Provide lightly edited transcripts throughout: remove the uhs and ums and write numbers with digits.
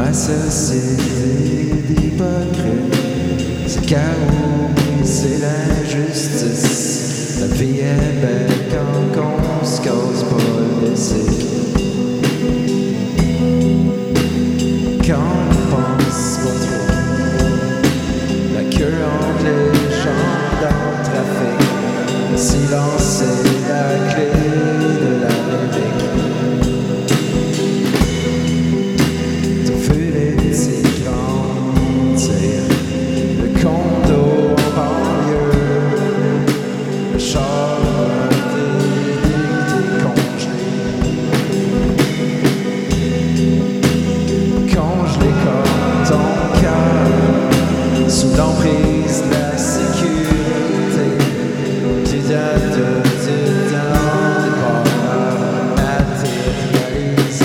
la société d'hypocrite, c'est le chaos, c'est l'injustice. La vie est belle quand on se casse pas le cycle. Quand on pense pas trop, la queue entre les gens dans le trafic, le silence est la clé de la musique. T'as vu les petits grandir, le condo en banlieue, le char des congelés. Congelé comme ton cœur, sous l'emprise de la sécurité. Tu donnes des bonheurs matérialisés.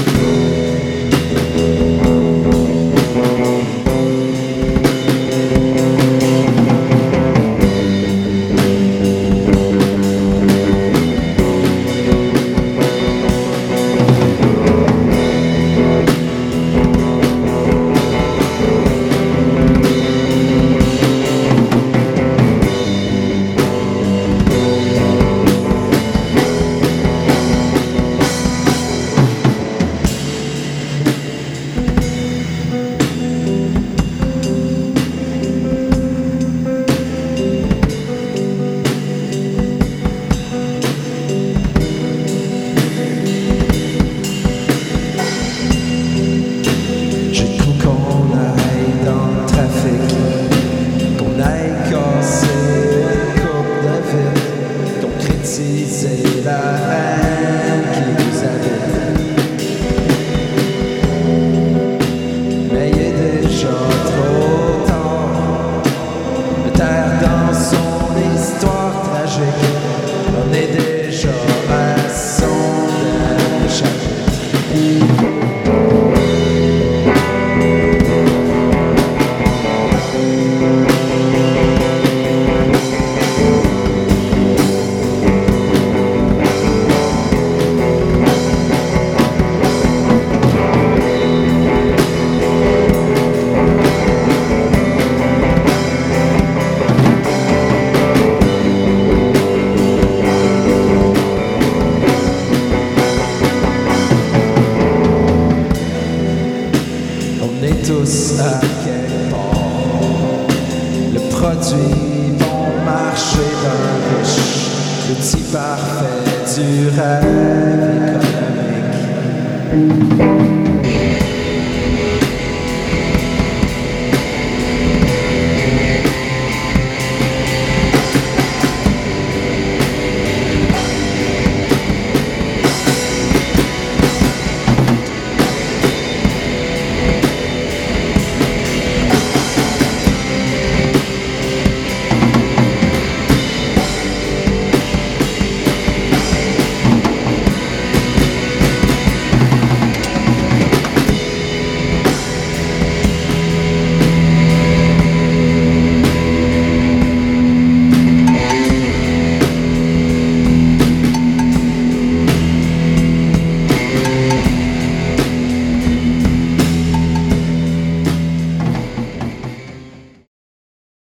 C'est la haine qui nous habite. Mais il est déjà trop tard. Le terre dans son histoire tragique. On est déjà à son dernier chapitre. Tous à quelque part, le produit bon marché d'un riche, l'outil parfait du rêve économique.